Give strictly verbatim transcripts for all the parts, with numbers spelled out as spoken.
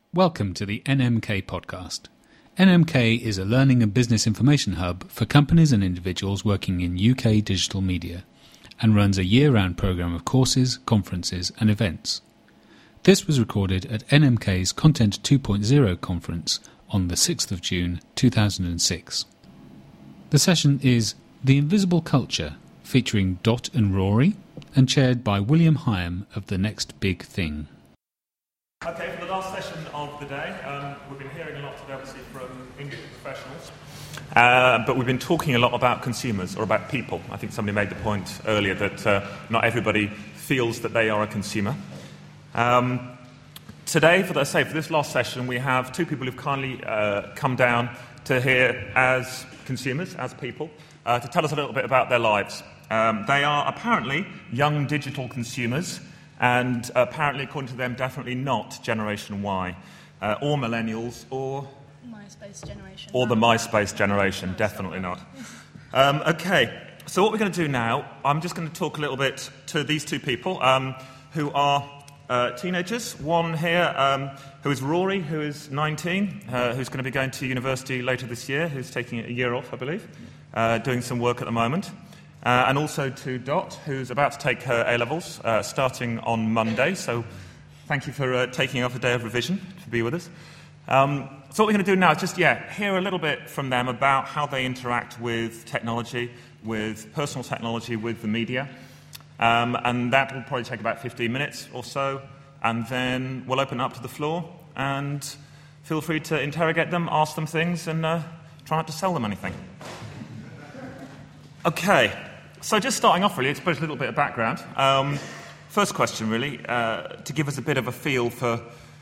Welcome to the N M K podcast. N M K is a learning and business information hub for companies and individuals working in U K digital media and runs a year-round programme of courses, conferences and events. This was recorded at N M K's Content two point oh conference on the sixth of June two thousand six. The session is The Invisible Culture, featuring Dot and Rory, and chaired by William Hyam of The Next Big Thing. Okay, for the last session of the day, um, we've been hearing a lot today, obviously, from industry professionals, uh, but we've been talking a lot about consumers, or about people. I think somebody made the point earlier that uh, not everybody feels that they are a consumer. Um, today, for the, say, for this last session, we have two people who've kindly uh, come down to here as consumers, as people, uh, to tell us a little bit about their lives. Um, they are apparently young digital consumers, and apparently, according to them, definitely not Generation Y, uh, or Millennials, or MySpace generation. Or the MySpace generation, definitely not. Um, okay, so what we're going to do now, I'm just going to talk a little bit to these two people um, who are uh, teenagers. One here um, who is Rory, who is nineteen, uh, who's going to be going to university later this year, who's taking a year off, I believe, uh, doing some work at the moment. Uh, and also to Dot, who's about to take her A-levels, uh, starting on Monday. So thank you for uh, taking off a day of revision to be with us. Um, so what we're going to do now is just, yeah, hear a little bit from them about how they interact with technology, with personal technology, with the media. Um, and that will probably take about fifteen minutes or so. And then we'll open up to the floor and feel free to interrogate them, ask them things, and uh, try not to sell them anything. Okay. So just starting off, really, I suppose a little bit of background. Um, first question, really, uh, to give us a bit of a feel for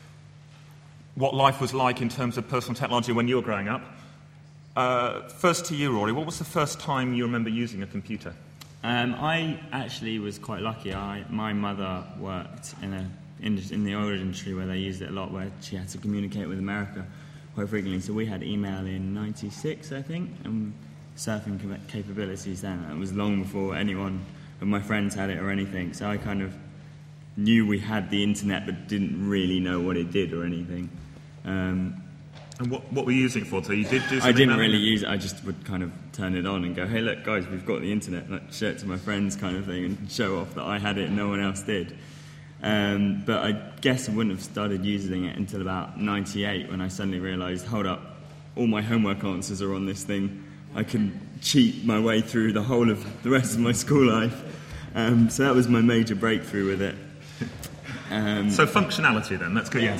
what life was like in terms of personal technology when you were growing up. Uh, first to you, Rory, what was the first time you remember using a computer? Um, I actually was quite lucky. I, my mother worked in, a, in, in the oil industry where they used it a lot, where she had to communicate with America quite frequently. So we had email in ninety-six, I think, and surfing capabilities then. It was long before anyone of my friends had it or anything, so I kind of knew we had the internet but didn't really know what it did or anything. Um, and what, what were you using it for? So you did do something? I didn't really use it, I just would kind of turn it on and go, hey look guys, we've got the internet, and I'd show it to my friends kind of thing and show off that I had it and no one else did. Um, but I guess I wouldn't have started using it until about ninety-eight when I suddenly realised, hold up, all my homework answers are on this thing. I can cheat my way through the whole of the rest of my school life. Um, so that was my major breakthrough with it. Um, so functionality then, that's good. Yeah.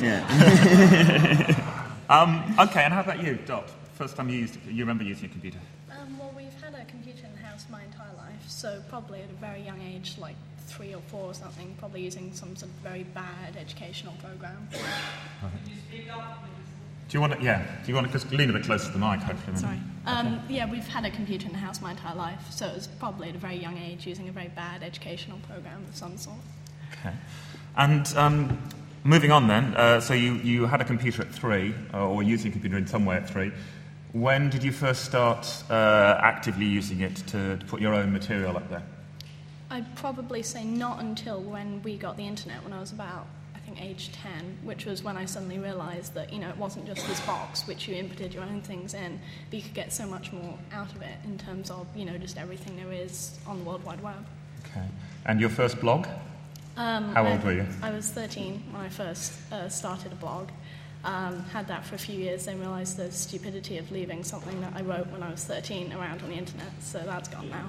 yeah. um, okay, and how about you, Dot? First time you used, you remember using a computer? Um, well, we've had a computer in the house my entire life, so probably at a very young age, like three or four or something, probably using some sort of very bad educational program. Can you speak up? Do you want to, yeah, do you want to just lean a bit closer to the mic, hopefully? Sorry. Um, okay. Yeah, we've had a computer in the house my entire life, so it was probably at a very young age using a very bad educational program of some sort. Okay. And um, moving on then, uh, so you, you had a computer at three, uh, or using a computer in some way at three. When did you first start uh, actively using it to, to put your own material up there? I'd probably say not until when we got the internet, when I was about age ten, which was when I suddenly realised that, you know, it wasn't just this box which you inputted your own things in, but you could get so much more out of it in terms of, you know, just everything there is on the World Wide Web. Okay. And your first blog? Um, How old I, were you? I was thirteen when I first uh, started a blog. Um, had that for a few years, then realised the stupidity of leaving something that I wrote when I was thirteen around on the internet, so that's gone now.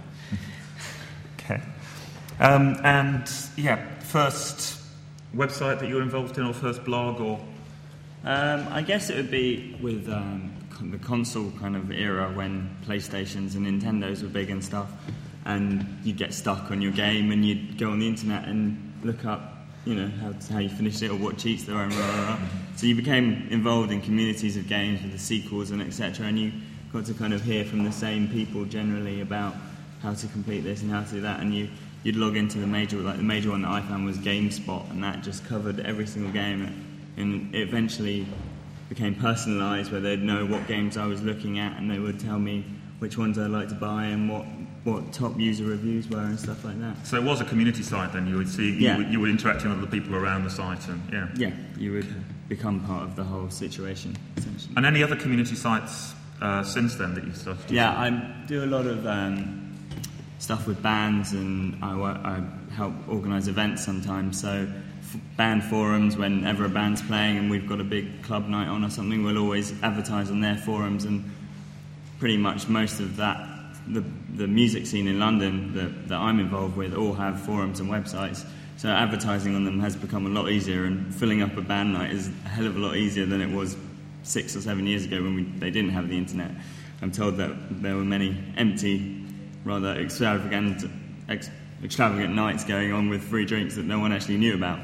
Okay. Um, and, yeah, first website that you were involved in, or first blog, or? Um, I guess it would be with um, the console kind of era when PlayStations and Nintendos were big and stuff, and you'd get stuck on your game and you'd go on the internet and look up, you know, how, how you finished it or what cheats there are and blah, blah, blah. So you became involved in communities of games with the sequels and et cetera, and you got to kind of hear from the same people generally about how to complete this and how to do that, and you you'd log into the major, like the major one that I found was GameSpot, and that just covered every single game, and it eventually became personalised where they'd know what games I was looking at, and they would tell me which ones I'd like to buy and what, what top user reviews were and stuff like that. So it was a community site then, you would see, yeah. you, would, you were interacting with other people around the site, and yeah. Yeah, you would become part of the whole situation, essentially. And any other community sites uh, since then that you've started? Yeah, I do a lot of um, stuff with bands, and I, work, I help organise events sometimes. So f- band forums, whenever a band's playing and we've got a big club night on or something, we'll always advertise on their forums, and pretty much most of that, the, the music scene in London that, that I'm involved with all have forums and websites. So advertising on them has become a lot easier, and filling up a band night is a hell of a lot easier than it was six or seven years ago when we, they didn't have the internet. I'm told that there were many empty, rather extravagant, ex, extravagant nights going on with free drinks that no one actually knew about.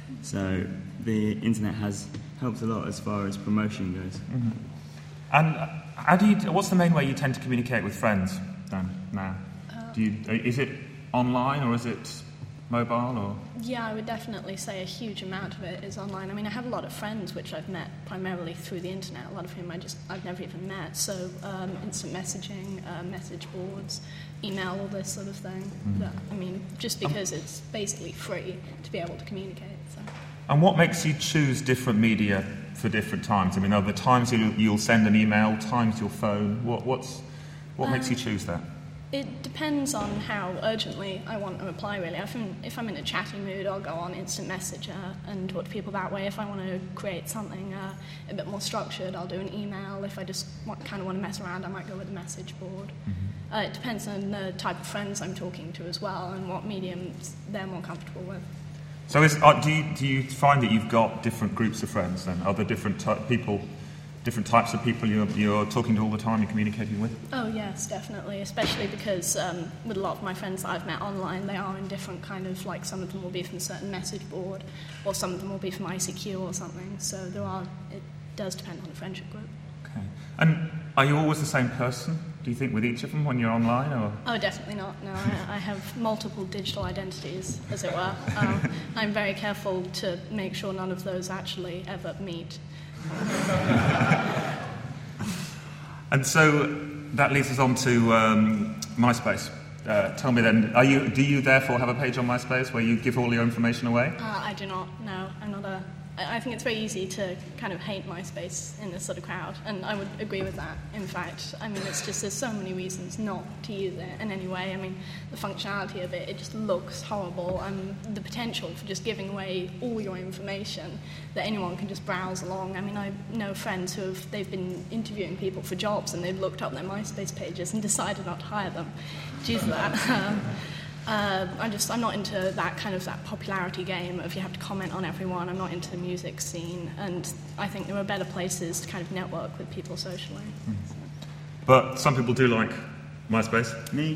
So the internet has helped a lot as far as promotion goes. Mm-hmm. And how do you? What's the main way you tend to communicate with friends then now? Uh, do you? Is it online or is it mobile or? Yeah, I would definitely say a huge amount of it is online. I mean, I have a lot of friends which I've met primarily through the internet, a lot of whom I just, I've never even met. So um, instant messaging, uh, message boards, email, all this sort of thing. Mm. That, I mean, just because um, it's basically free to be able to communicate. So. And what makes you choose different media for different times? I mean, are there times you'll, you'll send an email, times you'll phone? What, what's, what um, makes you choose that? It depends on how urgently I want to reply, really. If I'm, if I'm in a chatty mood, I'll go on instant messenger and talk to people that way. If I want to create something uh, a bit more structured, I'll do an email. If I just want, kind of want to mess around, I might go with a message board. Mm-hmm. Uh, it depends on the type of friends I'm talking to as well and what mediums they're more comfortable with. So is, uh, do, you, do you find that you've got different groups of friends then? Are there different ty- people... different types of people you're, you're talking to all the time, you're communicating with? Oh yes, definitely, especially because um, with a lot of my friends that I've met online, they are in different kind of, like some of them will be from a certain message board, or some of them will be from I C Q or something, so there are, it does depend on the friendship group. Okay. And are you always the same person, do you think, with each of them when you're online? Or? Oh, definitely not, no. I, I have multiple digital identities, as it were. Um, I'm very careful to make sure none of those actually ever meet. And so that leads us on to um, MySpace. Uh, tell me then, are you, do you therefore have a page on MySpace where you give all your information away? Uh, I do not, no. I'm not a... I think it's very easy to kind of hate MySpace in this sort of crowd, and I would agree with that, in fact. I mean, it's just, there's so many reasons not to use it in any way. I mean, the functionality of it, it just looks horrible, and the potential for just giving away all your information that anyone can just browse along. I mean, I know friends who have, they've been interviewing people for jobs, and they've looked up their MySpace pages and decided not to hire them due to that. Um, Uh, I'm just, I'm not into that kind of that popularity game of you have to comment on everyone. I'm not into the music scene, and I think there are better places to kind of network with people socially. Mm. So. But some people do like MySpace. Me.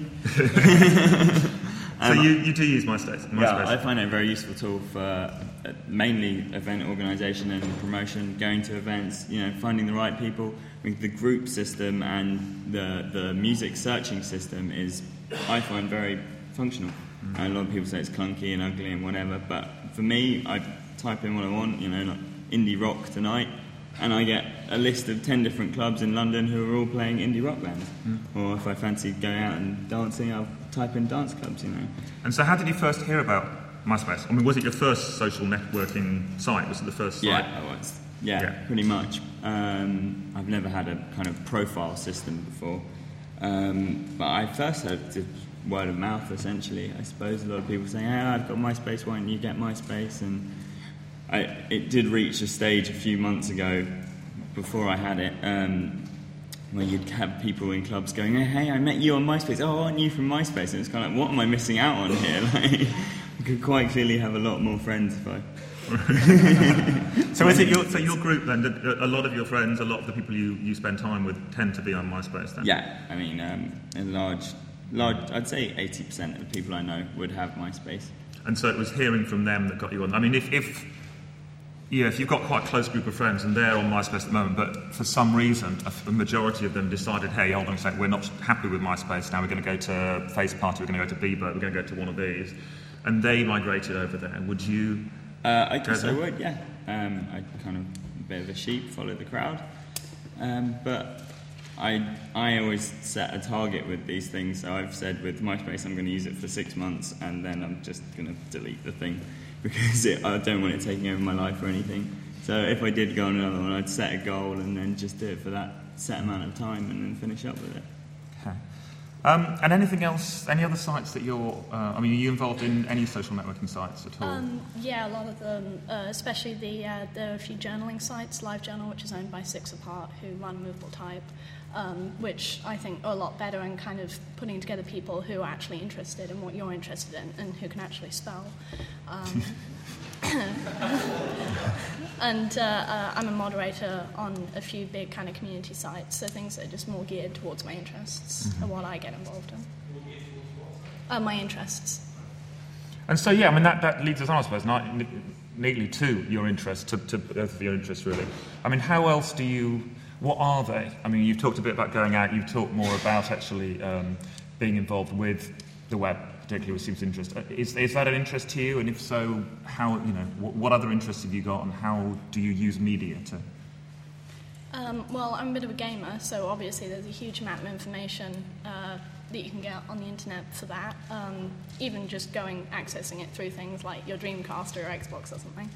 So um, you, you do use MySpace? MySpace? Yeah, I find it a very useful tool for uh, mainly event organisation and promotion, going to events, you know, finding the right people. I mean, the group system and the, the music searching system is, I find, very functional. Mm-hmm. A lot of people say it's clunky and ugly and whatever, but for me, I type in what I want, you know, like indie rock tonight, and I get a list of ten different clubs in London who are all playing indie rock bands. Mm-hmm. Or if I fancy going out and dancing, I'll type in dance clubs, you know. And so how did you first hear about MySpace? I mean, was it your first social networking site? Was it the first site? Yeah, it was. Yeah, yeah. Pretty much. Um, I've never had a kind of profile system before. Um, but I first heard it word of mouth, essentially. I suppose a lot of people saying, hey, I've got MySpace, why don't you get MySpace? And I, it did reach a stage a few months ago, before I had it, um, where you'd have people in clubs going, hey, hey, I met you on MySpace. Oh, aren't you from MySpace? And it's kind of like, what am I missing out on here? Like, I could quite clearly have a lot more friends if I... So is it your, so your group then, a lot of your friends, a lot of the people you, you spend time with tend to be on MySpace then? Yeah, I mean, um, a large... Large, I'd say eighty percent of the people I know would have MySpace. And so it was hearing from them that got you on. I mean, if, if yeah, if you've got quite a close group of friends and they're on MySpace at the moment, but for some reason a, a majority of them decided, hey, hold on a second, we're not happy with MySpace, now we're going to go to Face Party, we're going to go to Bebo, we're going to go to one of these, and they migrated over there, would you... Uh, I guess I would, yeah. Um, I kind of, a bit of a sheep, follow the crowd. Um, but... I I always set a target with these things, so I've said with MySpace I'm going to use it for six months and then I'm just going to delete the thing because it, I don't want it taking over my life or anything. So if I did go on another one, I'd set a goal and then just do it for that set amount of time and then finish up with it. Okay. Um, and anything else, any other sites that you're, uh, I mean, are you involved in any social networking sites at all? Um, yeah, a lot of them, uh, especially the, uh, there are a few journaling sites, LiveJournal, which is owned by Six Apart, who run Movable Type, um, which I think are a lot better in kind of putting together people who are actually interested in what you're interested in and who can actually spell. Um, and uh, uh, I'm a moderator on a few big kind of community sites, so things that are just more geared towards my interests mm-hmm. are what I get involved in. Uh, my interests. And so, yeah, I mean, that, that leads us on, I suppose, not neatly to your interests, to, to both of your interests, really. I mean, how else do you, what are they? I mean, you've talked a bit about going out, you've talked more about actually um, being involved with the web, particularly, which seems interesting. Is, is that an interest to you? And if so, how, you know, what, what other interests have you got, and how do you use media to? Um, well, I'm a bit of a gamer, so obviously there's a huge amount of information uh, that you can get on the internet for that. Um, even just going, accessing it through things like your Dreamcast or your Xbox or something.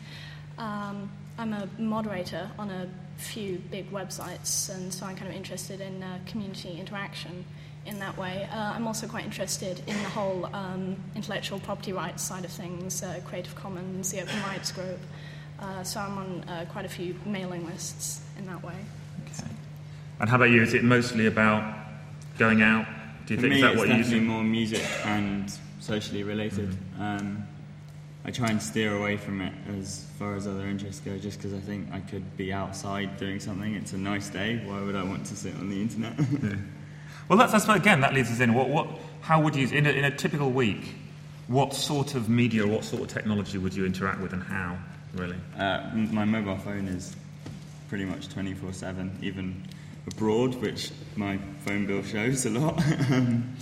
Um, I'm a moderator on a few big websites, and so I'm kind of interested in uh, community interaction in that way. Uh, I'm also quite interested in the whole um, intellectual property rights side of things, uh, Creative Commons, the Open Rights Group. Uh, so I'm on uh, quite a few mailing lists in that way. Okay. And how about you? Is it mostly about going out? Do you For think me, is that it's what you definitely use? more music and socially related. Mm-hmm. Um, I try and steer away from it as far as other interests go, just because I think I could be outside doing something. It's a nice day. Why would I want to sit on the internet? Yeah. Well, that's, I suppose, again, that leads us in. What, what, how would you, in a, in a typical week, what sort of media, what sort of technology would you interact with, and how, really? Uh, my mobile phone is pretty much twenty-four seven, even abroad, which my phone bill shows a lot. um,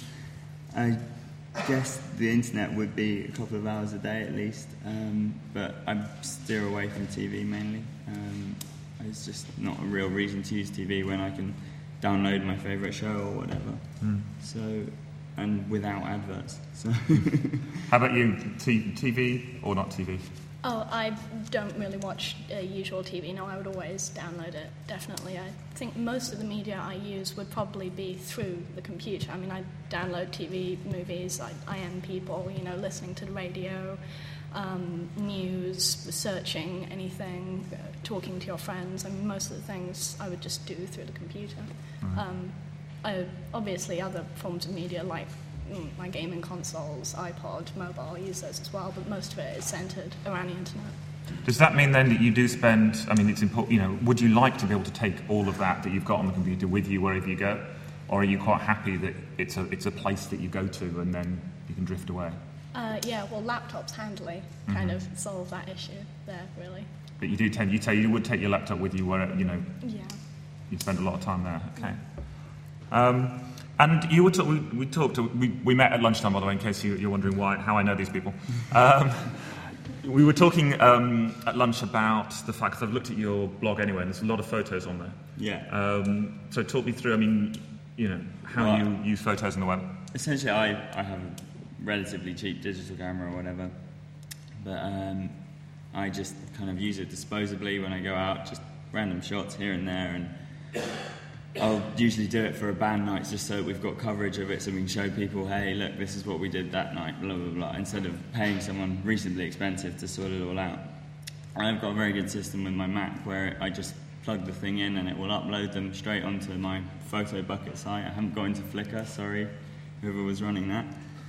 I guess the internet would be a couple of hours a day at least, um, but I steer away from T V mainly. Um, it's just not a real reason to use T V when I can download my favourite show or whatever. Mm. So, and without adverts. So. How about you? T- TV or not T V? Oh, I don't really watch uh, usual T V. No, I would always download it, definitely. I think most of the media I use would probably be through the computer. I mean, I download T V, movies, I, I am people, you know, listening to the radio, um, news, searching anything, uh, talking to your friends. I mean, most of the things I would just do through the computer. Mm-hmm. Um, I, obviously, other forms of media like my gaming consoles, iPod, mobile, I use those as well, but most of it is centred around the internet. Does that mean then that you do spend, I mean, it's important, you know, would you like to be able to take all of that that you've got on the computer with you wherever you go? Or are you quite happy that it's a, it's a place that you go to and then you can drift away? Uh, yeah, well, laptops handily kind mm-hmm. of solve that issue there, really. But you do tend, you say you would take your laptop with you where, you know, yeah. you spend a lot of time there, okay. Yeah. Um, And you were ta- we, we talked, we, we met at lunchtime, by the way, in case you, you're wondering why, how I know these people. Um, we were talking um, at lunch about the fact that I've looked at your blog anyway, and there's a lot of photos on there. Yeah. Um, so talk me through, I mean, you know, how well, you use photos on the web. Essentially, I, I have a relatively cheap digital camera or whatever, but um, I just kind of use it disposably when I go out, just random shots here and there, and I'll usually do it for a band night just so we've got coverage of it so we can show people, hey, look, this is what we did that night, blah, blah, blah, instead of paying someone reasonably expensive to sort it all out. I've got a very good system with my Mac where I just plug the thing in and it will upload them straight onto my Photo Bucket site. I haven't got into Flickr, sorry, whoever was running that.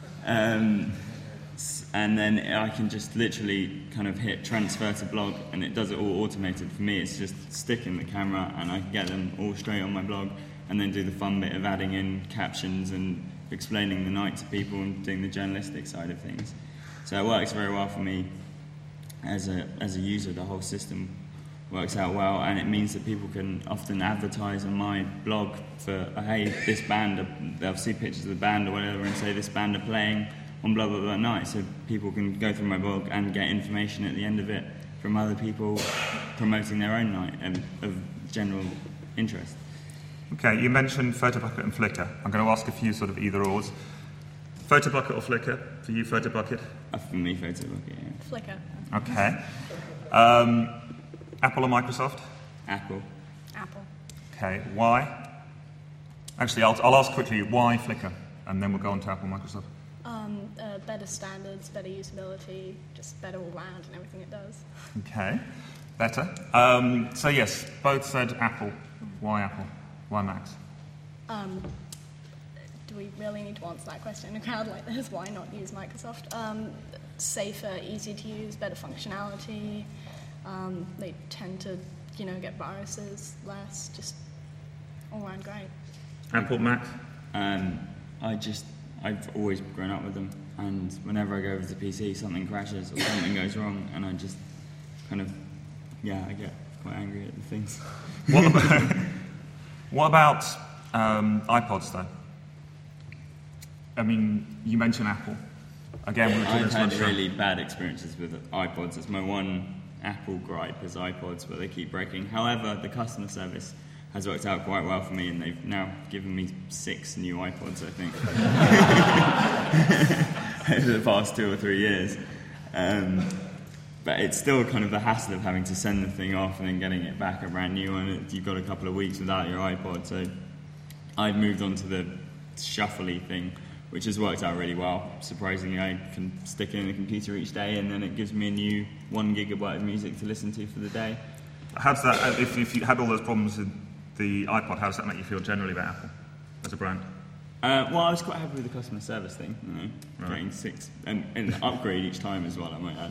Um, and then I can just literally kind of hit transfer to blog and it does it all automated for me. It's just sticking the camera and I can get them all straight on my blog and then do the fun bit of adding in captions and explaining the night to people and doing the journalistic side of things. So it works very well for me as a as a user. The whole system works out well, and it means that people can often advertise on my blog for, hey, this band, they'll see pictures of the band or whatever and say this band are playing on blah, blah, blah night, so people can go through my blog and get information at the end of it from other people promoting their own night and of general interest. Okay, you mentioned Photobucket and Flickr. I'm going to ask a few sort of either-ors. Photobucket or Flickr? For you, Photobucket? Uh, for me, Photobucket, yeah. Flickr. Okay. Um, Apple or Microsoft? Apple. Apple. Okay, why? Actually, I'll, I'll ask quickly, why Flickr? And then we'll go on to Apple and Microsoft. Um, uh, better standards, better usability, just better all round and everything it does. Okay, better. Um, so yes, both said Apple. Why Apple? Why Max? Um, do we really need to answer that question in a crowd like this? Why not use Microsoft? Um, safer, easier to use, better functionality. Um, they tend to, you know, get viruses less, just all around great. Apple, Max? Um, I just, I've always grown up with them, and whenever I go over to P C, something crashes or something goes wrong, and I just kind of, yeah, I get quite angry at the things. What about, what about um, iPods, though? I mean, you mentioned Apple. Again, we were talking I've had about really bad experiences with iPods. It's my one Apple gripe is iPods, but they keep breaking. However, the customer service has worked out quite well for me, and they've now given me six new iPods, I think, over the past two or three years. Um, but it's still kind of the hassle of having to send the thing off and then getting it back, a brand new one. You've got a couple of weeks without your iPod, so I've moved on to the shuffly thing, which has worked out really well. Surprisingly, I can stick it in the computer each day, and then it gives me a new one gigabyte of music to listen to for the day. How does that, if, if you had all those problems with the iPod, how does that make you feel generally about Apple as a brand? Uh, well, I was quite happy with the customer service thing, you know, Right. getting six, and, and an upgrade each time as well, I might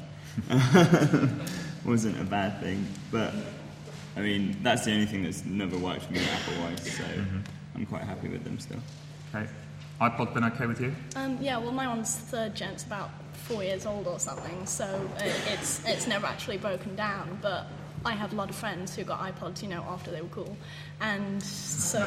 add. Wasn't a bad thing, but, I mean, that's the only thing that's never worked for me Apple-wise, so mm-hmm. I'm quite happy with them still. Okay. iPod been okay with you? Um, yeah, well, my one's third gen, it's about four years old or something, so it, it's it's never actually broken down, but I have a lot of friends who got iPods, you know, after they were cool, and so,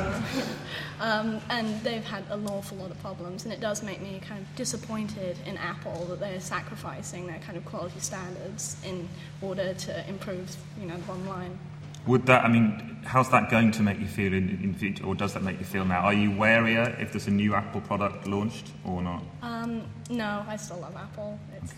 um, and they've had an awful lot of problems, and it does make me kind of disappointed in Apple that they're sacrificing their kind of quality standards in order to improve, you know, the bottom line. Would that, I mean, how's that going to make you feel in, in future, or does that make you feel now? Are you warier if there's a new Apple product launched or not? Um, no, I still love Apple. It's,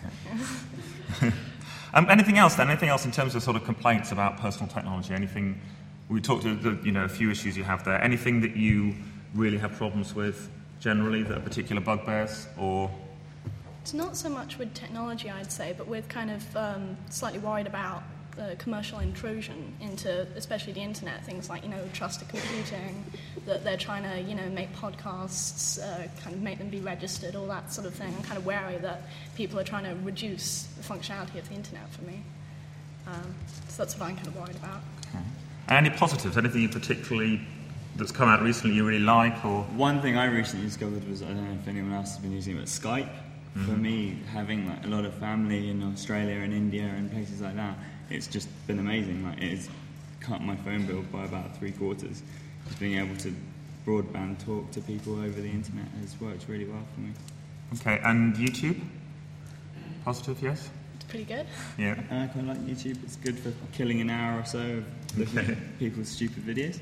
Okay. um, anything else then? Anything else in terms of sort of complaints about personal technology? Anything, we talked to the, you know, a few issues you have there. Anything that you really have problems with generally that are particular bugbears, or? It's not so much with technology, I'd say, but with kind of um, slightly worried about Uh, commercial intrusion into, especially the internet, things like, you know, trusted computing, that they're trying to, you know, make podcasts, uh, kind of make them be registered, all that sort of thing. I'm kind of wary that people are trying to reduce the functionality of the internet for me. Um, so that's what I'm kind of worried about. Okay. And any positives? Anything you particularly that's come out recently you really like, or? One thing I recently discovered was, I don't know if anyone else has been using it, but Skype. Mm-hmm. For me, having like a lot of family in Australia and India and places like that, it's just been amazing. Like, it's cut my phone bill by about three quarters. Just being able to broadband talk to people over the internet has worked really well for me. Okay, and YouTube? Positive, yes? It's pretty good. Yeah. I quite like YouTube. It's good for killing an hour or so of looking Okay. at people's stupid videos.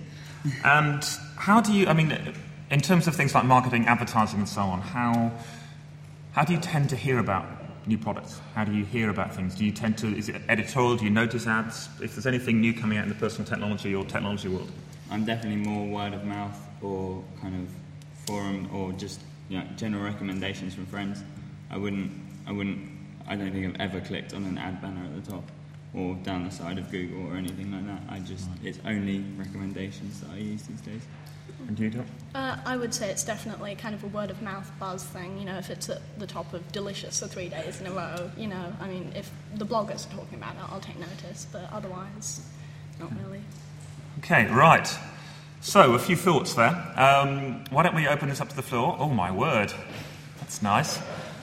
And how do you, I mean, in terms of things like marketing, advertising and so on, how how do you tend to hear about new products? How do you hear about things? Do you tend to, is it editorial? Do you notice ads? If there's anything new coming out in the personal technology or technology world? I'm definitely more word of mouth or kind of forum or just, you know, general recommendations from friends. I wouldn't, I wouldn't, I don't think I've ever clicked on an ad banner at the top or down the side of Google or anything like that. I just, it's only recommendations that I use these days. And you, Doc? Uh, I would say it's definitely kind of a word-of-mouth buzz thing. You know, if it's at the top of Delicious for three days in a row, you know, I mean, if the bloggers are talking about it, I'll take notice, but otherwise, not really. Okay, right. So, a few thoughts there. Um, why don't we open this up to the floor? Oh, my word. That's nice.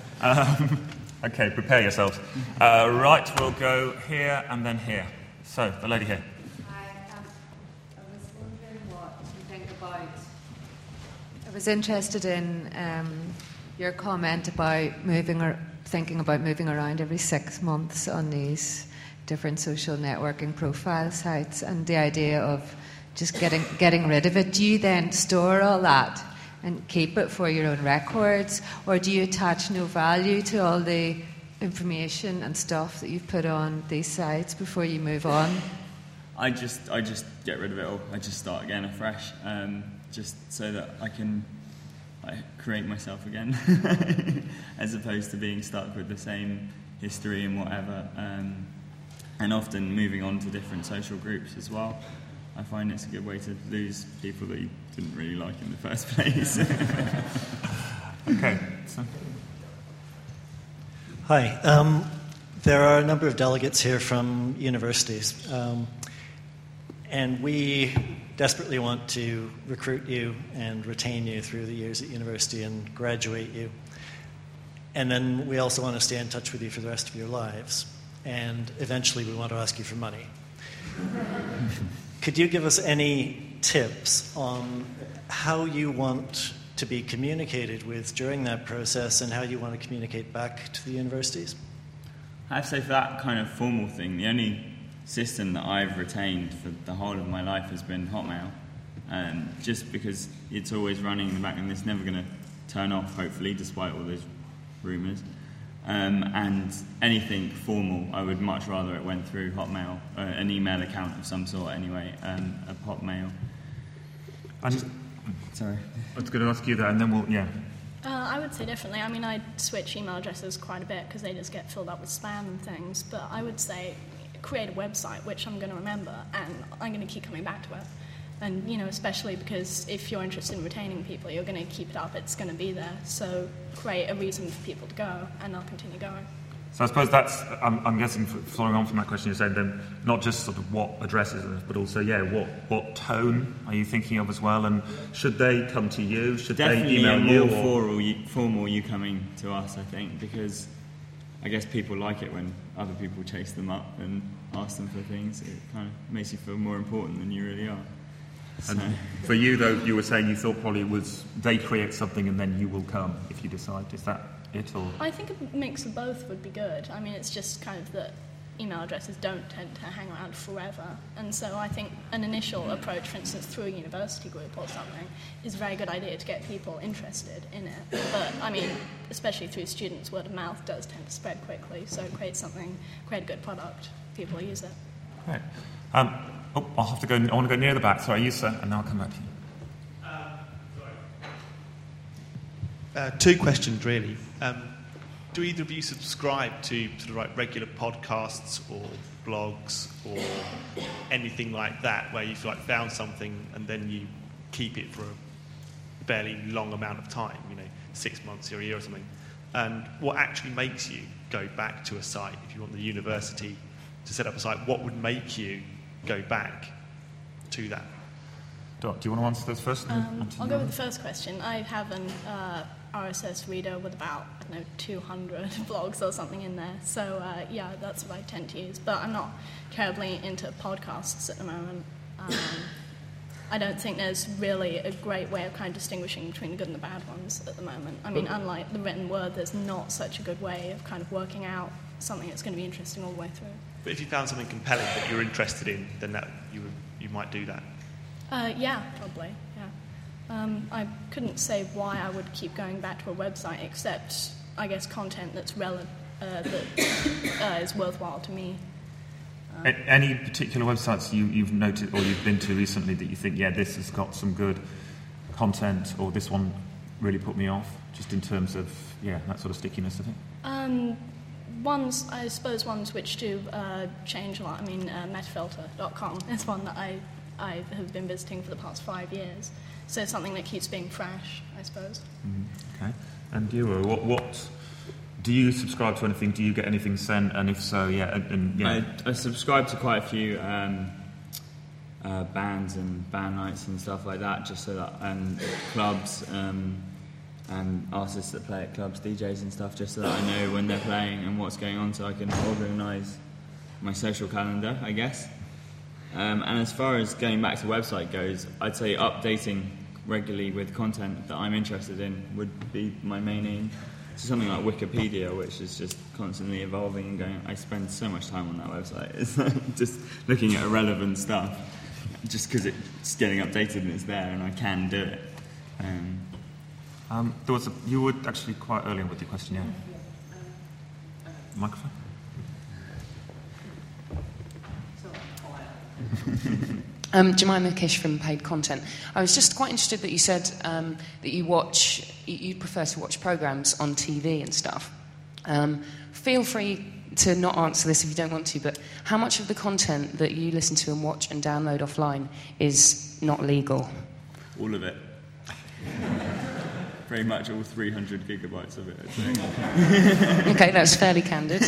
Um, okay, prepare yourselves. Uh, right, we'll go here and then here. So, the lady here. I was interested in um, your comment about moving or thinking about moving around every six months on these different social networking profile sites, and the idea of just getting getting rid of it. Do you then store all that and keep it for your own records, or do you attach no value to all the information and stuff that you've put on these sites before you move on? I just I just get rid of it all. I just start again afresh, um, just so that I can I create myself again, as opposed to being stuck with the same history and whatever. Um, and often moving on to different social groups as well. I find it's a good way to lose people that you didn't really like in the first place. Okay. So. Hi. Um, there are a number of delegates here from universities, um, and we desperately want to recruit you and retain you through the years at university and graduate you. And then we also want to stay in touch with you for the rest of your lives. And eventually we want to ask you for money. Could you give us any tips on how you want to be communicated with during that process and how you want to communicate back to the universities? I'd say for that kind of formal thing, the only system that I've retained for the whole of my life has been Hotmail. Um, just because it's always running in the back and it's never going to turn off, hopefully, despite all those rumours. Um, and anything formal, I would much rather it went through Hotmail, uh, an email account of some sort anyway, um, a Hotmail. I'm just, sorry. I was going to ask you that, and then we'll, yeah. Uh, I would say differently. I mean, I switch email addresses quite a bit because they just get filled up with spam and things, but I would say create a website, which I'm going to remember, and I'm going to keep coming back to it. And, you know, especially because if you're interested in retaining people, you're going to keep it up, it's going to be there. So create a reason for people to go, and they'll continue going. So I suppose that's, I'm, I'm guessing, following on from that question you said, then not just sort of what addresses, but also, yeah, what, what tone are you thinking of as well? And should they come to you? Should Definitely they email a you? more Or? formal, you, formal you coming to us, I think, because I guess people like it when other people chase them up and ask them for things. It kind of makes you feel more important than you really are. So. And for you, though, you were saying you thought probably was they create something and then you will come if you decide. Is that it, or? I think a mix of both would be good. I mean, it's just kind of that email addresses don't tend to hang around forever. And so I think an initial approach, for instance, through a university group or something, is a very good idea to get people interested in it. But, I mean, especially through students, word of mouth does tend to spread quickly. So create something, create a good product, people will use it. Right. Um, oh, I'll have to go, I want to go near the back. Sorry, you, sir, and then I'll come back to you. Uh, two questions, really. Um, do either of you subscribe to sort of like regular podcasts or blogs or anything like that, where you've like found something and then you keep it for a fairly long amount of time, you know, six months or a year or something? And what actually makes you go back to a site? If you want the university to set up a site, what would make you go back to that? Do you want to answer this first? Um, I'll go with the first question. I have an uh, R S S reader with about, I don't know, two hundred blogs or something in there. So, uh, yeah, that's what I tend to use. But I'm not terribly into podcasts at the moment. Um, I don't think there's really a great way of kind of distinguishing between the good and the bad ones at the moment. I mean, unlike the written word, there's not such a good way of kind of working out something that's going to be interesting all the way through. But if you found something compelling that you're interested in, then that you would, you might do that. Uh, yeah, probably, yeah. Um, I couldn't say why I would keep going back to a website, except, I guess, content that's relevant, uh, that uh, is worthwhile to me. Um, A- Any particular websites you, you've noted or you've been to recently that you think, yeah, this has got some good content, or this one really put me off, just in terms of, yeah, that sort of stickiness, I think? Um, ones, I suppose ones which do uh, change a lot. I mean, uh, metafilter dot com is one that I, I have been visiting for the past five years. So something that keeps being fresh, I suppose. Mm, okay. And you, what, what do you subscribe to anything? Do you get anything sent? And if so, yeah. And, and, yeah. I, I subscribe to quite a few um, uh, bands and band nights and stuff like that, just so that, and clubs um, and artists that play at clubs, D Js and stuff, just so that I know when they're playing and what's going on, so I can organise my social calendar, I guess. Um, and as far as going back to website goes, I'd say updating regularly with content that I'm interested in would be my main aim. So something like Wikipedia, which is just constantly evolving and going. I spend so much time on that website. It's like just looking at irrelevant stuff, just because it's getting updated and it's there and I can do it. Um, um, there was a, you were actually quite early on with your question, yeah. Microphone. Um, Jemima Kish from Paid Content. I was just quite interested that you said um, that you watch, you, you prefer to watch programmes on T V and stuff. Um, feel free to not answer this if you don't want to, but how much of the content that you listen to and watch and download offline is not legal? All of it. Very much all three hundred gigabytes of it, I'd say. Okay, that's fairly candid.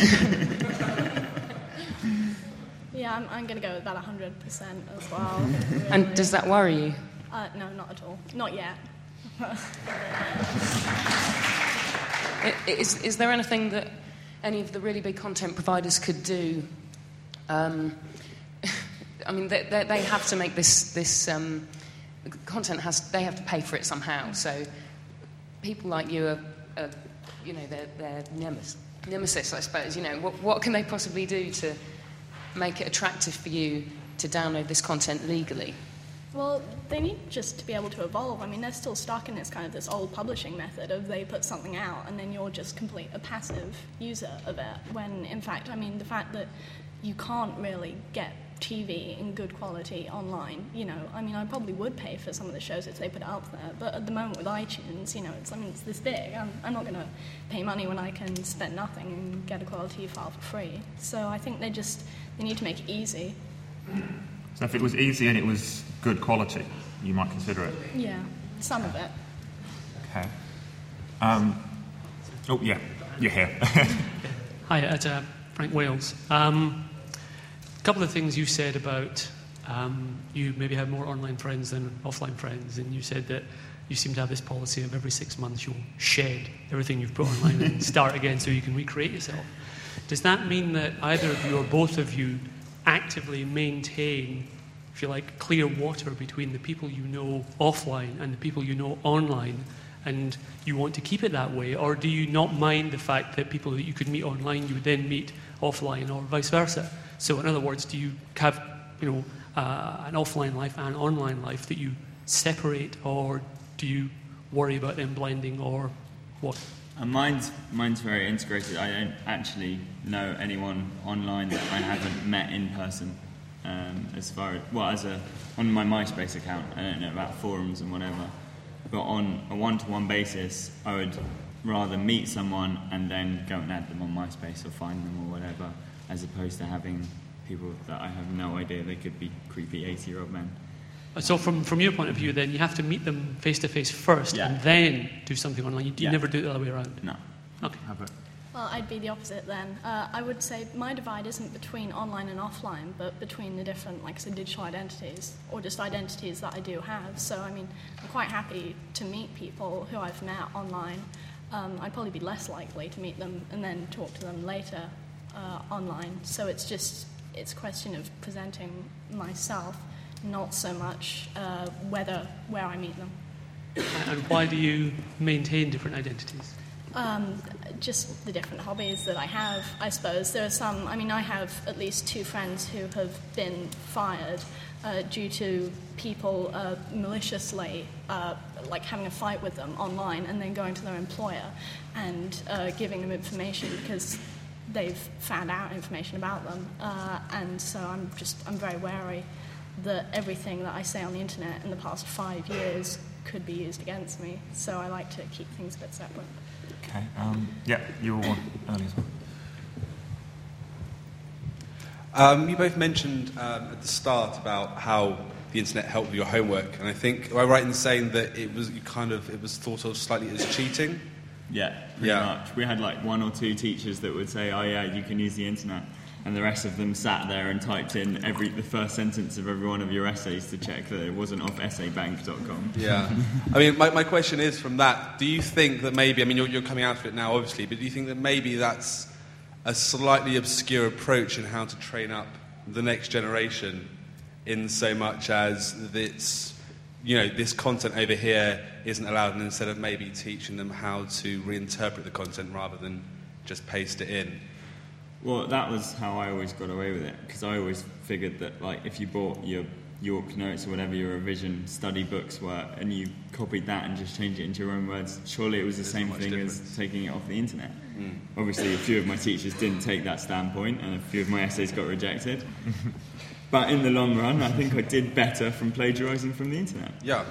Yeah, I'm, I'm going to go with about one hundred percent as well. Really. And does that worry you? Uh, no, not at all. Not yet. Is, is there anything that any of the really big content providers could do? Um, I mean, they, they, they have to make this this um, content has they have to pay for it somehow. So people like you are, are you know, they're, they're nemesis, nemesis, I suppose. You know, what what can they possibly do to make it attractive for you to download this content legally? Well, they need just to be able to evolve. I mean, they're still stuck in this kind of this old publishing method of they put something out and then you're just complete a passive user of it. When, in fact, I mean, the fact that you can't really get T V in good quality online, you know, I mean, I probably would pay for some of the shows if they put it out there, but at the moment with iTunes, you know, it's, I mean, it's this big. I'm, I'm not going to pay money when I can spend nothing and get a quality file for free. So I think they just, they need to make it easy. So if it was easy and it was good quality, you might consider it? Yeah, some of it. Okay. Um, oh, yeah, you're here. Hi, it's uh, Frank Wales. Um, a couple of things you said about um, you maybe have more online friends than offline friends, and you said that you seem to have this policy of every six months you'll shed everything you've put online and start again so you can recreate yourself. Does that mean that either of you or both of you actively maintain, if you like, clear water between the people you know offline and the people you know online, and you want to keep it that way? Or do you not mind the fact that people that you could meet online you would then meet offline, or vice versa? So in other words, do you have, you know, uh, an offline life and online life that you separate, or do you worry about them blending, or what? And mine's, mine's very integrated. I don't actually know anyone online that I haven't met in person. Um, as far as, well, as a, on my MySpace account, I don't know about forums and whatever. But on a one-to-one basis, I would rather meet someone and then go and add them on MySpace or find them or whatever, as opposed to having people that I have no idea they could be creepy eighty-year-old men. So from, from your point of view, then, you have to meet them face-to-face first, yeah, and then do something online. You, you yeah. never do it the other way around? No. Okay. Have it. Well, I'd be the opposite then. Uh, I would say my divide isn't between online and offline, but between the different, like I said, digital identities, or just identities that I do have. So, I mean, I'm quite happy to meet people who I've met online. Um, I'd probably be less likely to meet them and then talk to them later uh, online. So it's just, it's a question of presenting myself, not so much uh, whether, where I meet them. And why do you maintain different identities? Um, just the different hobbies that I have, I suppose. There are some, I mean, I have at least two friends who have been fired uh, due to people uh, maliciously, uh, like having a fight with them online and then going to their employer and uh, giving them information because they've found out information about them. Uh, and so I'm just, I'm very wary that everything that I say on the internet in the past five years could be used against me. So I like to keep things a bit separate. Okay. Um, yeah, you were one earlier as well. Um, you both mentioned um, at the start about how the internet helped with your homework, and I think, am I right in saying that it was you kind of it was thought of slightly as cheating? Yeah, pretty yeah. much. We had like one or two teachers that would say, "Oh yeah, you can use the internet," and the rest of them sat there and typed in every the first sentence of every one of your essays to check that it wasn't off essay bank dot com. Yeah. I mean, my, my question is from that, do you think that maybe, I mean, you're, you're coming out of it now, obviously, but do you think that maybe that's a slightly obscure approach in how to train up the next generation, in so much as it's, you know, this content over here isn't allowed, and instead of maybe teaching them how to reinterpret the content rather than just paste it in? Well, that was how I always got away with it, because I always figured that, like, if you bought your York Notes or whatever your revision study books were, and you copied that and just changed it into your own words, surely it was the same thing difference. as taking it off the internet. Mm. Obviously, a few of my teachers didn't take that standpoint, and a few of my essays got rejected. But in the long run, I think I did better from plagiarising from the internet. Yeah.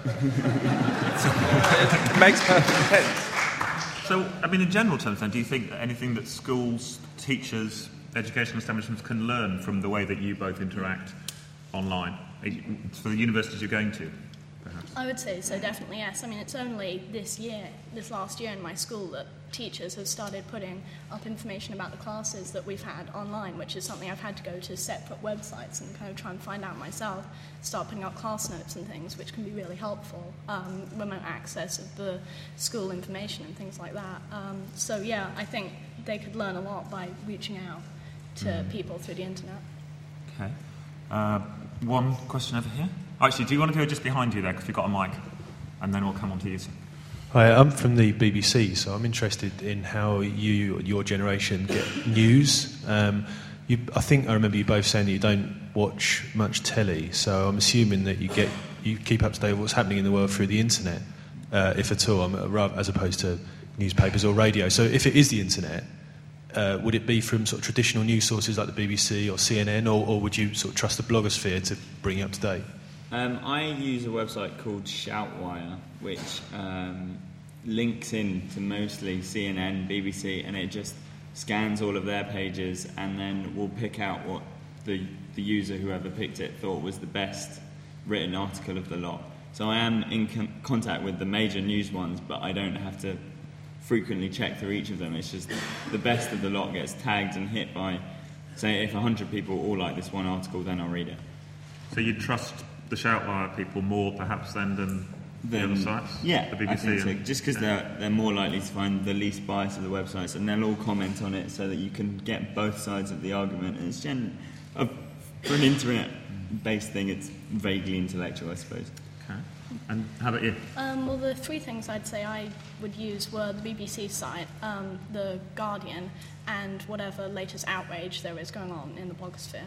It makes perfect sense. So, I mean, in general terms then, do you think that anything that schools, teachers, educational establishments can learn from the way that you both interact online? For the universities you're going to, perhaps? I would say so, definitely, yes. I mean, it's only this year, this last year in my school, that teachers have started putting up information about the classes that we've had online, which is something I've had to go to separate websites and kind of try and find out myself, start putting up class notes and things, which can be really helpful, um, remote access of the school information and things like that. Um, so, yeah, I think they could learn a lot by reaching out to mm. people through the internet. Okay. Uh, one question over here. Actually, do you want to go just behind you there, because we've got a mic, and then we'll come on to you. Hi, I'm from the B B C, so I'm interested in how you, your generation, get news. Um, you, I think I remember you both saying that you don't watch much telly, so I'm assuming that you get you keep up to date with what's happening in the world through the internet, uh, if at all, as opposed to newspapers or radio. So if it is the internet, uh, would it be from sort of traditional news sources like the B B C or C N N, or, or would you sort of trust the blogosphere to bring you up to date? Um, I use a website called Shoutwire, which um, links in to mostly C N N, B B C, and it just scans all of their pages and then will pick out what the, the user, whoever picked it, thought was the best written article of the lot. So I am in con- contact with the major news ones, but I don't have to frequently check through each of them. It's just the best of the lot gets tagged and hit by, say, if one hundred people all like this one article, then I'll read it. So you trust the Shoutwire people more, perhaps, then than the Then, other sites? Yeah, the B B C I think so. and, Just because yeah. they're, they're more likely to find the least bias of the websites, and they'll all comment on it so that you can get both sides of the argument. And it's gen- uh, for an internet-based thing, it's vaguely intellectual, I suppose. Okay. And how about you? Um, well, the three things I'd say I would use were the B B C site, um, the Guardian, and whatever latest outrage there is going on in the blogosphere.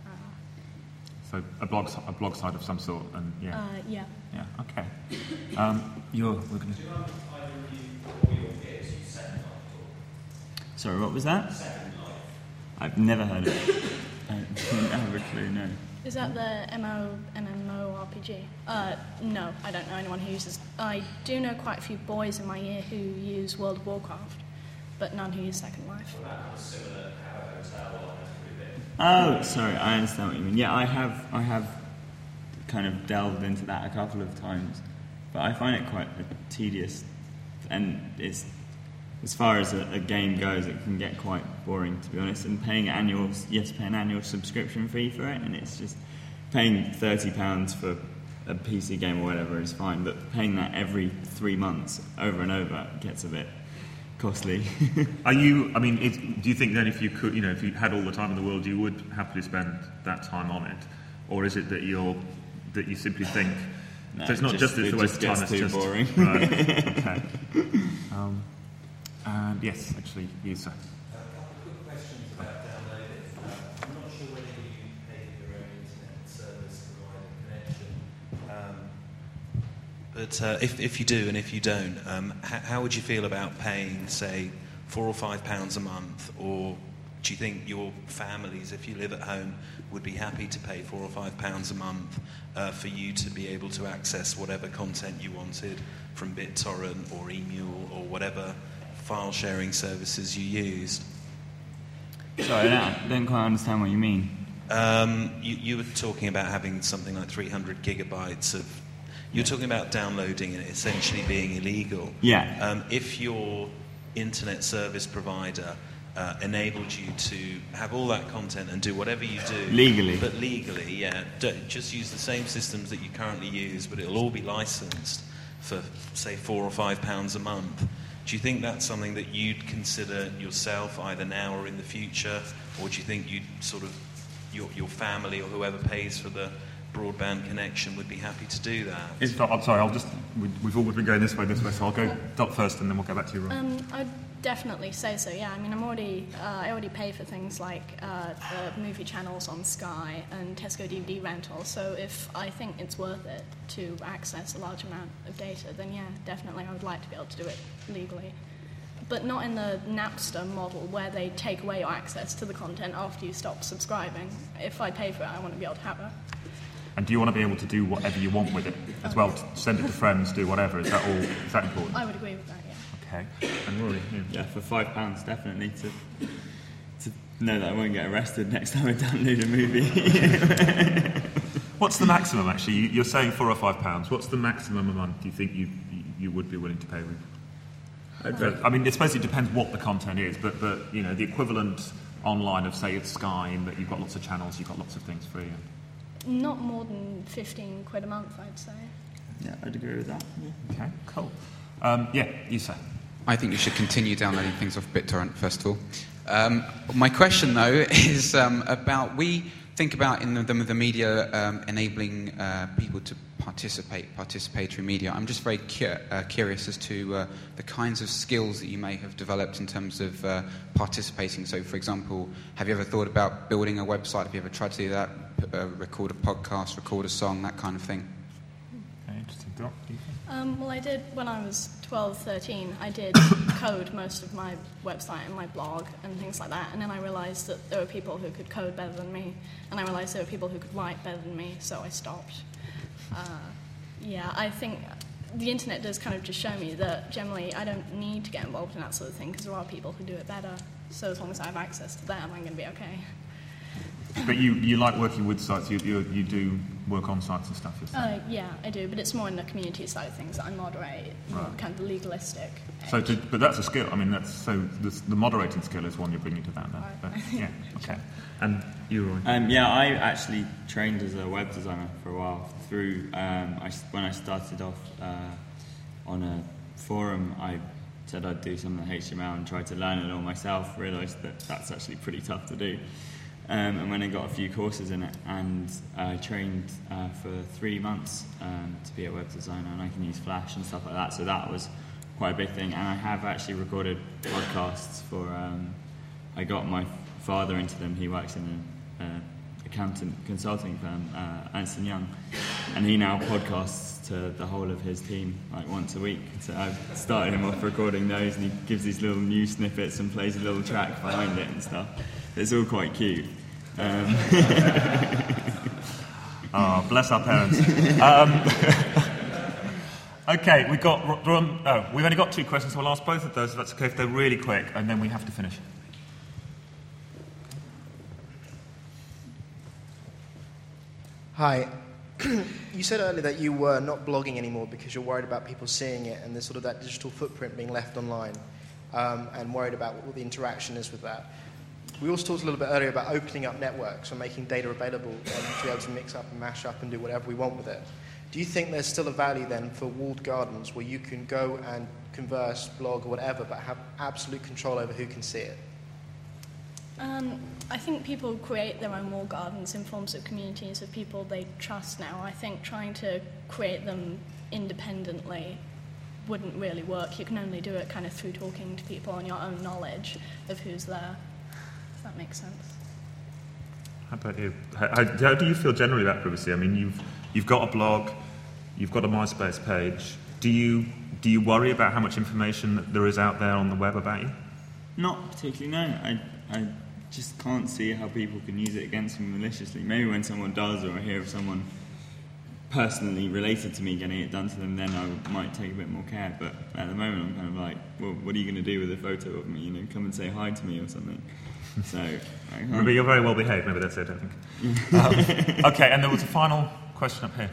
So a blog, a blog site of some sort, and yeah. Uh, yeah. Yeah. Okay. Um, you're. We're going to. Sorry, what was that? I've never heard of it. I don't have a clue. No. Is that the M M O R P G? Uh, no, I don't know anyone who uses. I do know quite a few boys in my year who use World of Warcraft, but none who use Second Life. Oh, sorry, I understand what you mean. Yeah, I have, I have kind of delved into that a couple of times, but I find it quite tedious, and it's, as far as a, a game goes, it can get quite boring, to be honest. And paying annual, you have to pay an annual subscription fee for it, and it's just paying thirty pounds for a P C game or whatever is fine, but paying that every three months over and over gets a bit costly. Are you? I mean, it, do you think then, if you could, you know, if you had all the time in the world, you would happily spend that time on it, or is it that you're that you simply think? No, so it's not just, just it's a waste of time. It's It's too just boring. Right. Okay. Um, and yes, actually, you sir. A couple of quick questions about downloading. Uh, I'm not sure whether you pay for your own internet service provider connection. Um, But uh, if, if you do and if you don't, um, how, how would you feel about paying, say, four or five pounds a month? Or do you think your families, if you live at home, would be happy to pay four or five pounds a month uh, for you to be able to access whatever content you wanted from BitTorrent or eMule or whatever file sharing services you used? Sorry, I don't, don't quite understand what you mean. Um, you, you were talking about having something like three hundred gigabytes of... You're talking about downloading and essentially being illegal. Yeah. Um, if your internet service provider uh, enabled you to have all that content and do whatever you do... Legally. But legally, yeah. Don't, just use the same systems that you currently use, but it'll all be licensed for, say, four or five pounds a month. Do you think that's something that you'd consider yourself either now or in the future? Or do you think you'd sort of... Your, your family or whoever pays for the broadband connection would be happy to do that? It's not, I'm sorry, I'll just, we, we've always been going this way, this way, so I'll go Dot first and then we'll go back to you, Ron. Um, I'd definitely say so, yeah. I mean, I'm already, uh, I already pay for things like uh, the movie channels on Sky and Tesco D V D rental, so if I think it's worth it to access a large amount of data, then yeah, definitely I would like to be able to do it legally. but not in the Napster model where they take away your access to the content after you stop subscribing. If I pay for it, I want to be able to have it. And do you want to be able to do whatever you want with it as well? Send it to friends, do whatever. Is that all? Is that important? I would agree with that. Yeah. Okay. And Rory, yeah, yeah for five pounds, definitely to to know that I won't get arrested next time I download a movie. What's the maximum? Actually, you're saying four or five pounds. What's the maximum amount do you think you you would be willing to pay with? But, I mean, I suppose it depends what the content is, but but you know, the equivalent online of say it's Sky, in that you've got lots of channels, you've got lots of things free. Not more than fifteen quid a month, I'd say. Yeah, I'd agree with that. Yeah. Okay, cool. Um, yeah, you say. I think you should continue downloading things off BitTorrent, first of all. Um, my question, though, is um, about, we think about in the, the, the media um, enabling uh, people to participate, participatory media. I'm just very cu- uh, curious as to uh, the kinds of skills that you may have developed in terms of uh, participating. So, for example, have you ever thought about building a website? Have you ever tried to do that? P- uh, record a podcast, record a song, that kind of thing? Okay, interesting. Doc, do you think? Um, well, I did, when I was twelve, thirteen, I did code most of my website and my blog and things like that. And then I realised that there were people who could code better than me. And I realised there were people who could write better than me, so I stopped. Uh, yeah, I think the internet does kind of just show me that generally I don't need to get involved in that sort of thing because there are people who do it better. So as long as I have access to them, I'm going to be okay. But you, you like working with sites, you, you, you do work on sites and stuff yourself? Uh, yeah, I do, but it's more in the community side of things that I moderate, Right. kind of the legalistic. So, to, but that's a skill. I mean, that's so the, the moderating skill is one you're bringing to that. Then. But, yeah, okay. And you, Roy? Um, yeah, I actually trained as a web designer for a while. Through um, I, when I started off uh, on a forum, I said I'd do some of the H T M L and tried to learn it all myself. Realised that that's actually pretty tough to do. Um, and when I got a few courses in it, and I trained uh, for three months um, to be a web designer, and I can use Flash and stuff like that. So that was quite a big thing. And I have actually recorded podcasts for. Um, I got my father into them. He works in a, a accountant consulting firm, uh, Ernst and Young, and he now podcasts to the whole of his team like once a week. So I've started him off recording those, and he gives these little news snippets and plays a little track behind it and stuff. It's all quite cute. Um. Oh, bless our parents. Um, okay, we've got. Oh, we've only got two questions, so I'll ask both of those if that's okay, if they're really quick, and then we have to finish. Hi. You said earlier that you were not blogging anymore because you're worried about people seeing it and there's sort of that digital footprint being left online, um, and worried about what the interaction is with that. We also talked a little bit earlier about opening up networks and making data available um, to be able to mix up and mash up and do whatever we want with it. Do you think there's still a value then for walled gardens where you can go and converse, blog, or whatever, but have absolute control over who can see it? Um, I think people create their own walled gardens in forms of communities of people they trust now. I think trying to create them independently wouldn't really work. You can only do it kind of through talking to people and your own knowledge of who's there. If that makes sense. How about you? How, how do you feel generally about privacy? I mean, you've you've got a blog, you've got a MySpace page. Do you do you worry about how much information that there is out there on the web about you? Not particularly, no. I I just can't see how people can use it against me maliciously. Maybe when someone does, or I hear of someone personally related to me getting it done to them, then I might take a bit more care. But at the moment, I'm kind of like, well, what are you going to do with a photo of me? You know, come and say hi to me or something. So, I can't. Remember, you're very well behaved. Maybe that's it, I think. um, okay, and there was a final question up here.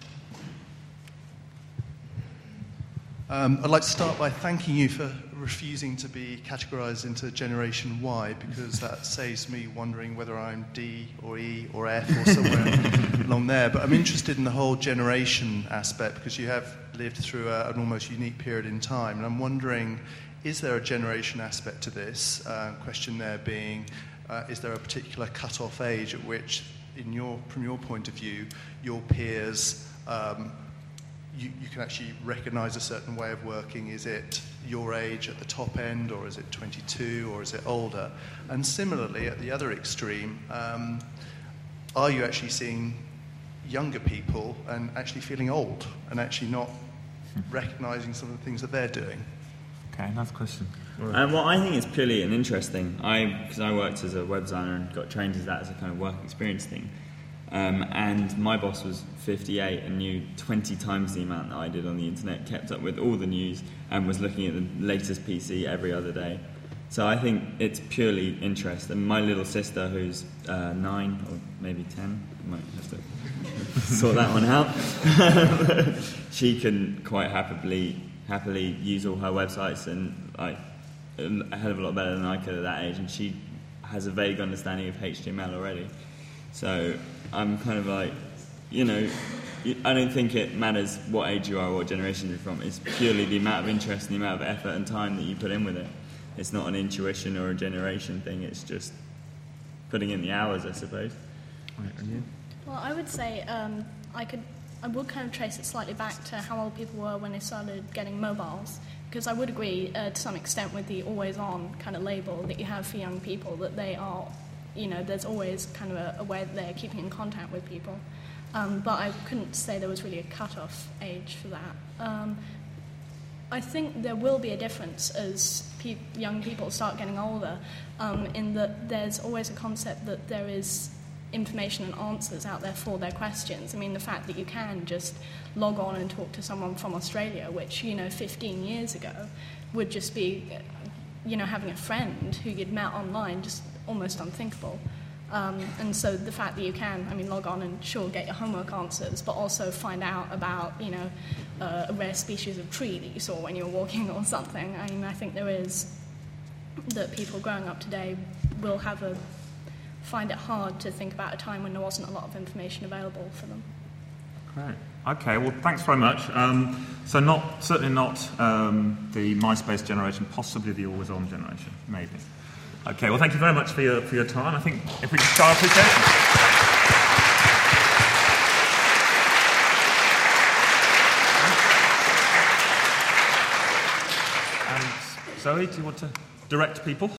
Um, I'd like to start by thanking you for refusing to be categorised into Generation Y, because that saves me wondering whether I'm D or E or F or somewhere along there. But I'm interested in the whole generation aspect, because you have lived through a, an almost unique period in time. And I'm wondering, is there a generation aspect to this? Uh, question there being, uh, is there a particular cut-off age at which, in your, from your point of view, your peers... Um, You, you can actually recognise a certain way of working? Is it your age at the top end, or is it twenty-two, or is it older? And similarly, at the other extreme, um, are you actually seeing younger people and actually feeling old and actually not recognising some of the things that they're doing? Okay, another question. Right. Um, well, I think it's purely an interesting. I because I worked as a web designer and got trained as that as a kind of work experience thing. Um, and my boss was fifty-eight and knew twenty times the amount that I did on the internet, kept up with all the news, and was looking at the latest P C every other day. So I think it's purely interest. And my little sister, who's uh, nine or maybe ten, might have to sort that one out. She can quite happily happily use all her websites and like a hell of a lot better than I could at that age. And she has a vague understanding of H T M L already. So I'm kind of like, you know, I don't think it matters what age you are or what generation you're from. It's purely the amount of interest and the amount of effort and time that you put in with it. It's not an intuition or a generation thing. It's just putting in the hours, I suppose. Well, I would say um, I could, I would kind of trace it slightly back to how old people were when they started getting mobiles, because I would agree uh, to some extent with the always-on kind of label that you have for young people, that they are, you know, there's always kind of a, a way that they're keeping in contact with people. Um, but I couldn't say there was really a cut-off age for that. Um, I think there will be a difference as pe- young people start getting older, um, in that there's always a concept that there is information and answers out there for their questions. I mean, the fact that you can just log on and talk to someone from Australia, which, you know, fifteen years ago would just be, you know, having a friend who you'd met online, just almost unthinkable. Um, and so the fact that you can, I mean, log on and sure get your homework answers, but also find out about, you know, uh, a rare species of tree that you saw when you were walking or something. I mean, I think there is that people growing up today will have a find it hard to think about a time when there wasn't a lot of information available for them. Great. Okay, well, thanks very much. Um, so not certainly not um, the MySpace generation, possibly the always-on generation, maybe. Okay, well, thank you very much for your for your time. I think if we could show our appreciation. And Zoe, do you want to direct people?